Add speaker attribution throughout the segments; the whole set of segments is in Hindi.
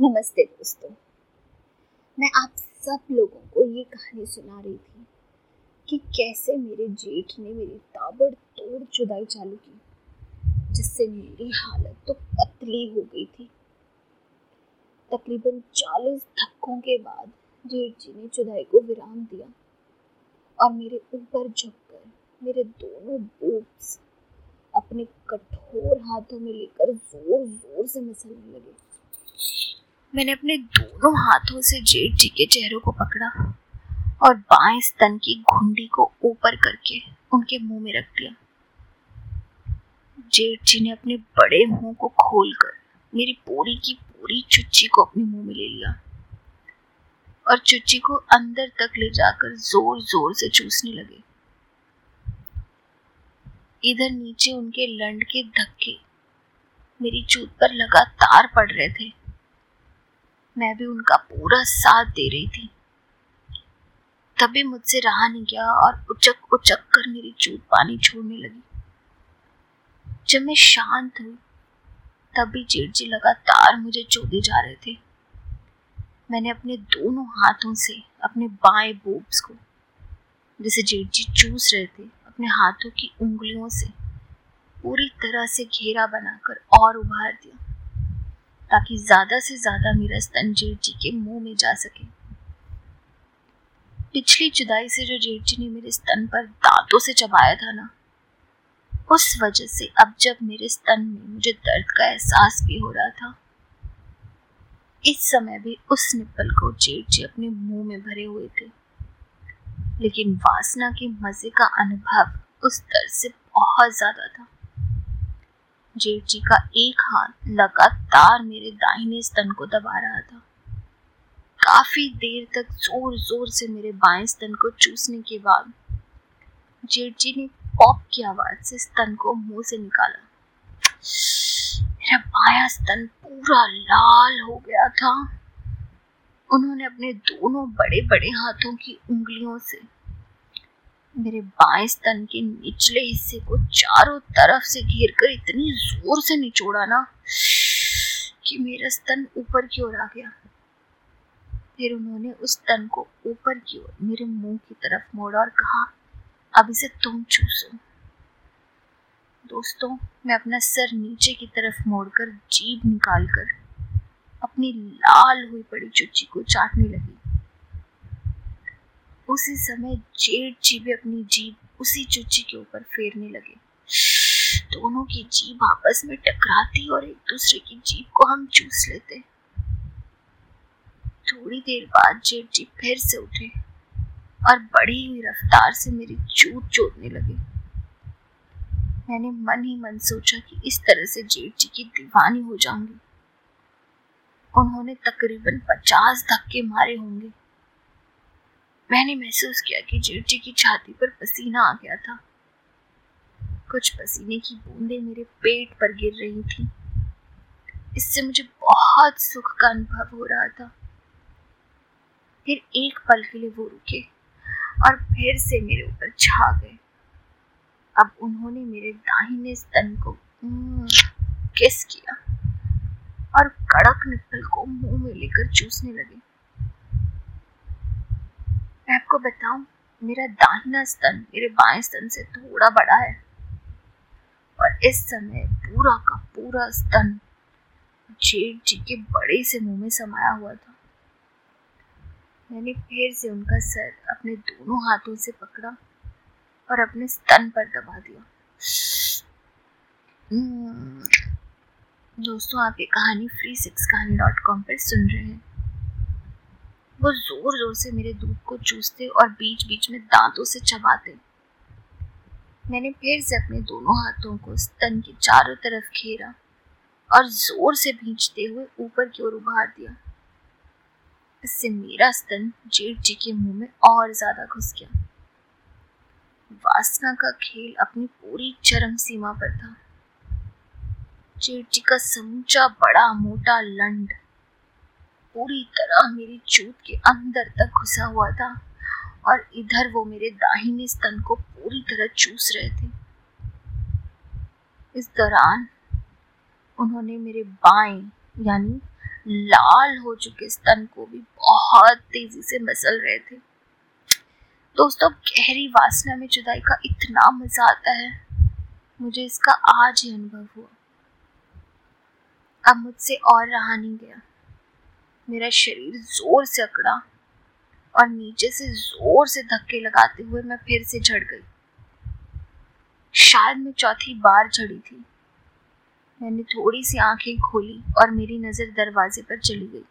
Speaker 1: नमस्ते दोस्तों, मैं आप सब लोगों को ये कहानी सुना रही थी कि कैसे मेरे जेठ ने मेरी ताबड़तोड़ जुदाई चालू की, जिससे मेरी हालत तो पतली हो गई थी। तकरीबन 40 धक्कों के बाद जेठ जी ने जुदाई को विराम दिया और मेरे ऊपर झुककर मेरे दोनों बूब्स अपने कठोर हाथों में लेकर जोर जोर से मसलने लगे। मैंने अपने दोनों हाथों से जेठ जी के चेहरों को पकड़ा और बाएं स्तन की घुंडी को ऊपर करके उनके मुंह में रख दिया। जेठ जी ने अपने बड़े मुंह को खोलकर मेरी पूरी की पूरी चुच्ची को अपने मुंह में ले लिया और चुच्ची को अंदर तक ले जाकर जोर जोर से चूसने लगे। इधर नीचे उनके लंड के धक्के मेरी चूत पर लगातार पड़ रहे थे। मैं भी उनका पूरा साथ दे रही थी। तभी मुझसे रहा नहीं गया और उचक उचक कर मेरी चूत पानी छोड़ने लगी। जब मैं शांत हुई तभी जेठ जी लगातार मुझे चोदे जा रहे थे। मैंने अपने दोनों हाथों से अपने बाएं बूब्स को, जिसे जेठ जी चूस रहे थे, अपने हाथों की उंगलियों से पूरी तरह से घेरा बनाकर और उभार दिया ताकि ज्यादा से ज्यादा मेरा स्तन जेठ जी के मुंह में जा सके। पिछली जुदाई से जो जेठ जी ने मेरे स्तन पर दांतों से चबाया था ना, उस वजह से अब जब मेरे स्तन में मुझे दर्द का एहसास भी हो रहा था, इस समय भी उस निप्पल को जेठ जी अपने मुंह में भरे हुए थे, लेकिन वासना के मजे का अनुभव उस दर्द से बहुत ज्यादा था। जेठ जी का एक हाथ लगातार मेरे दाहिने स्तन को दबा रहा था। काफी देर तक जोर जोर से मेरे बाएं स्तन को चूसने के बाद जेठ जी ने पॉप की आवाज से स्तन को मुंह से निकाला। मेरा बायां स्तन पूरा लाल हो गया था। उन्होंने अपने दोनों बड़े बड़े हाथों की उंगलियों से मेरे बाएं स्तन के निचले हिस्से को चारों तरफ से घेरकर इतनी जोर से निचोड़ा ना कि मेरा स्तन ऊपर की ओर आ गया। फिर उन्होंने उस स्तन को ऊपर की ओर मेरे मुंह की तरफ मोड़ा और कहा, अब इसे तुम चूसो। दोस्तों, मैं अपना सर नीचे की तरफ मोड़कर जीभ निकालकर अपनी लाल हुई पड़ी चुच्ची को चाटने लगी। उसी समय जेठ जी भी अपनी जीभ उसी चुच्ची के ऊपर फेरने लगे। दोनों की जीभ आपस में टकराती और एक दूसरे की जीभ को हम चूस लेते। थोड़ी देर बाद जेठ जी फिर से उठे और बढ़ी हुई रफ्तार से मेरी चूत चोदने लगे। मैंने मन ही मन सोचा कि इस तरह से जेठ जी की दीवानी हो जाऊंगी। उन्होंने तकरीबन 50 धक्के मारे होंगे। मैंने महसूस किया कि जेठ जी की छाती पर पसीना आ गया था। कुछ पसीने की बूंदें मेरे पेट पर गिर रही थी। इससे मुझे बहुत सुख का अनुभव हो रहा था। फिर एक पल के लिए वो रुके और फिर से मेरे ऊपर छा गए। अब उन्होंने मेरे दाहिने स्तन को किस किया और कड़क निप्पल को मुंह में लेकर चूसने लगे। मैं आपको बताऊं, मेरा दाहिना स्तन मेरे बाएं स्तन से थोड़ा बड़ा है और इस समय पूरा का पूरा स्तन जेठ जी के बड़े से मुंह में समाया हुआ था। मैंने फिर से उनका सर अपने दोनों हाथों से पकड़ा और अपने स्तन पर दबा दिया। दोस्तों, आप ये कहानी free6kahani.com पर सुन रहे हैं। वो जोर जोर से मेरे दूध को चूसते और बीच बीच में दांतों से चबाते। मैंने फिर से अपने दोनों हाथों को स्तन के चारों तरफ घेरा और जोर से भींचते हुए ऊपर की ओर उभार दिया। इससे मेरा स्तन जेठ जी के मुंह में और ज्यादा घुस गया। वासना का खेल अपनी पूरी चरम सीमा पर था। जेठ जी का समूचा बड़ा मोटा लंड पूरी तरह मेरी चूत के अंदर तक घुसा हुआ था और इधर वो मेरे दाहिने स्तन को पूरी तरह चूस रहे थे। इस दौरान उन्होंने मेरे बाएं यानी लाल हो चुके स्तन को भी बहुत तेजी से मसल रहे थे। दोस्तों, गहरी वासना में जुदाई का इतना मजा आता है, मुझे इसका आज ही अनुभव हुआ। अब मुझसे और रहा नहीं गया। मेरा शरीर जोर से अकड़ा और नीचे से जोर से धक्के लगाते हुए मैं फिर से झड़ गई। शायद मैं चौथी बार झड़ी थी। मैंने थोड़ी सी आंखें खोली और मेरी नजर दरवाजे पर चली गई।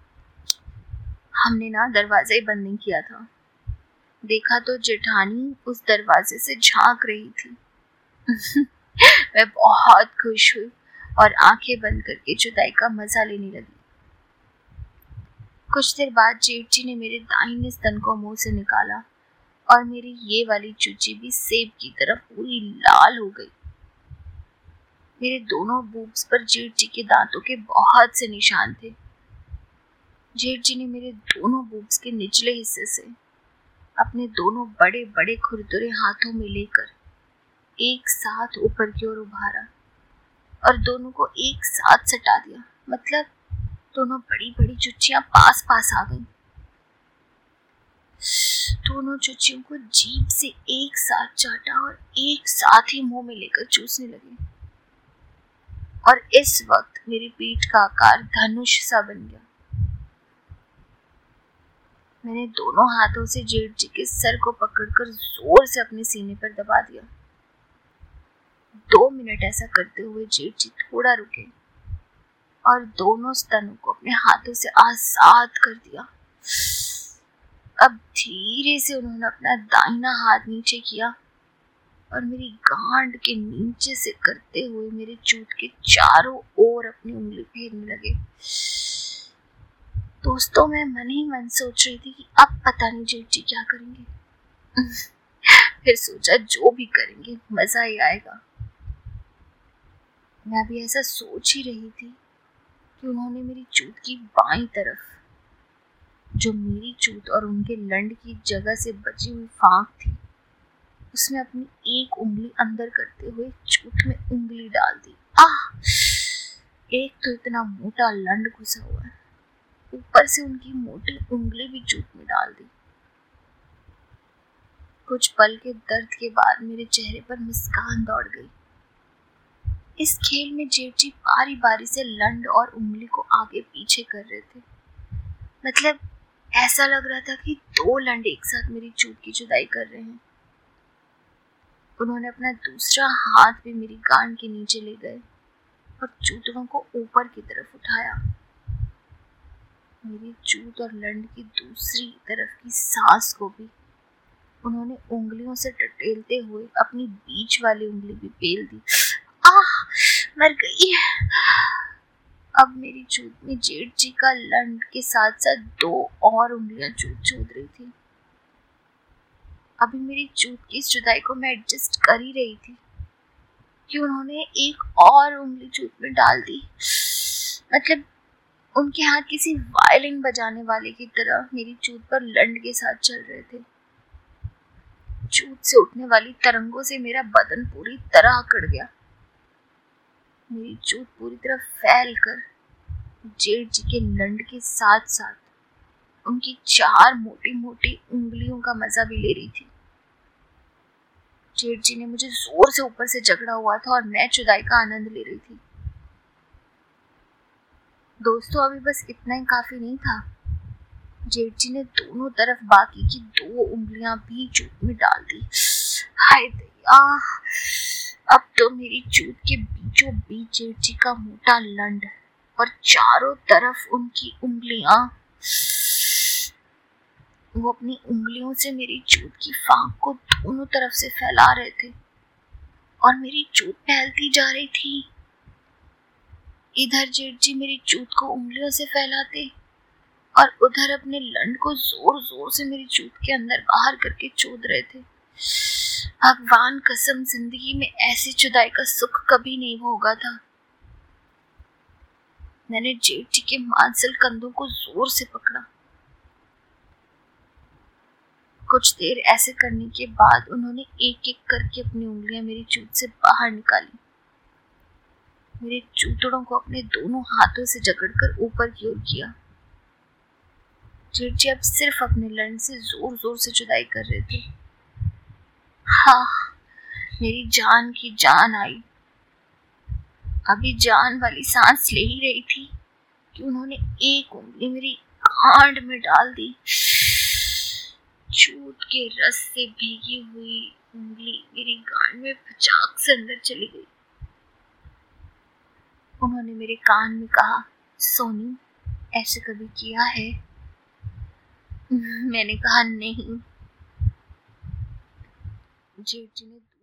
Speaker 1: हमने ना दरवाजा ही बंद नहीं किया था। देखा तो जेठानी उस दरवाजे से झांक रही थी। मैं बहुत खुश हुई और आंखें बंद करके जुदाई का मजा लेने लगी। कुछ देर बाद जेठ जी ने मेरे दाहिने स्तन को मुंह से निकाला और मेरी ये वाली चूची भी सेब की तरह पूरी लाल हो गई। मेरे दोनों बूब्स पर जेठ जी के दांतों के बहुत से निशान थे। जेठ जी ने मेरे दोनों बूब्स के निचले हिस्से से अपने दोनों बड़े बड़े खुरदुरे हाथों में लेकर एक साथ ऊपर की ओर उभारा और दोनों को एक साथ सटा दिया। मतलब दोनों बड़ी बड़ी चुच्चियां पास पास आ गईं। दोनों चुच्चियों को जीभ से एक साथ चाटा और एक साथ ही मुंह में लेकर चूसने लगे। और इस वक्त मेरी पीठ का आकार धनुष सा बन गया। मैंने दोनों हाथों से जेठ जी के सर को पकड़कर जोर से अपने सीने पर दबा दिया। 2 मिनट ऐसा करते हुए जेठ जी थोड़ा रुके और दोनों स्तनों को अपने हाथों से आजाद कर दिया। अब धीरे से उन्होंने अपना दाहिना हाथ नीचे किया और मेरी गांड के नीचे से करते हुए मेरे चूत के चारों ओर अपनी उंगली फेरने लगे। दोस्तों, मैं मन ही मन सोच रही थी कि अब पता नहीं जेठ जी क्या करेंगे। फिर सोचा जो भी करेंगे मजा ही आएगा। मैं भी ऐसा सोच ही रही थी कि उन्होंने मेरी चूत की बाईं तरफ, जो मेरी चूत और उनके लंड की जगह से बची हुई फांक थी, उसमें अपनी एक उंगली अंदर करते हुए चूत में उंगली डाल दी। एक तो इतना मोटा लंड घुसा हुआ है, ऊपर से उनकी मोटी उंगली भी चूत में डाल दी। कुछ पल के दर्द के बाद मेरे चेहरे पर मुस्कान दौड़ गई। इस खेल में जेठ जी बारी बारी से लंड और उंगली को आगे पीछे कर रहे थे। मतलब ऐसा लग रहा था कि 2 लंड एक साथ मेरी चूत की जुदाई कर रहे हैं। उन्होंने अपना दूसरा हाथ भी मेरी गांड के नीचे ले गए और चूतों को ऊपर की तरफ उठाया। मेरी चूत और लंड की दूसरी तरफ की सांस को भी उन्होंने उंगलियों से टटेलते हुए अपनी बीच वाली उंगली भी पेल दी। मर गई। अब मेरी चूत में जेठ जी का लंड के साथ साथ 2 और उंगलियां चूद रही थी। अभी मेरी चूत की इस जुदाई को मैं एडजस्ट कर ही रही थी कि उन्होंने एक और उंगली चूत में डाल दी। मतलब उनके हाथ किसी वायलिन बजाने वाले की तरह मेरी चूत पर लंड के साथ चल रहे थे। चूत से उठने वाली तरंगों से मेरा बदन पूरी तरह अकड़ गया। मेरी चूत पूरी तरह फैल कर जेठ जी के लंड के साथ साथ उनकी 4 मोटी मोटी उंगलियों का मजा भी ले रही थी। जेठ जी ने मुझे जोर से ऊपर से जकड़ा हुआ था और मैं जुदाई का आनंद ले रही थी। दोस्तों, अभी बस इतना ही काफी नहीं था। जेठ जी ने दोनों तरफ बाकी की 2 उंगलियां भी चूत में डाल दी। हाय दैया, अब तो मेरी चूत के बीचों बीच जेठ जी का मोटा लंड और चारों तरफ उनकी उंगलियां, वो अपनी उंगलियों से मेरी चूत की फांक को दोनों तरफ से फैला रहे थे और मेरी चूत फैलती जा रही थी। इधर जेठ जी मेरी चूत को उंगलियों से फैलाते और उधर अपने लंड को जोर जोर से मेरी चूत के अंदर बाहर करके चूद रहे थे। भगवान कसम, जिंदगी में ऐसी जुदाई का सुख कभी नहीं भोगा था। मैंने जेठ जी के मांसल कंधों को जोर से पकड़ा। कुछ देर ऐसे करने के बाद उन्होंने एक एक करके अपनी उंगलियां मेरी चूत से बाहर निकाली। मेरे जूतड़ों को अपने दोनों हाथों से जकड़कर ऊपर की ओर किया। जेठ जी अब सिर्फ अपने लड़न से जोर जोर से जुदाई कर रहे थे। हाँ, मेरी जान की जान आई। अभी जान वाली सांस ले ही रही थी कि उन्होंने एक उंगली मेरी गांड में डाल दी। चूत के रस से भीगी हुई उंगली मेरी गांड में फचाक से अंदर चली गई। उन्होंने मेरे कान में कहा, सोनी, ऐसे कभी किया है? मैंने कहा, नहीं। जेठ जी ने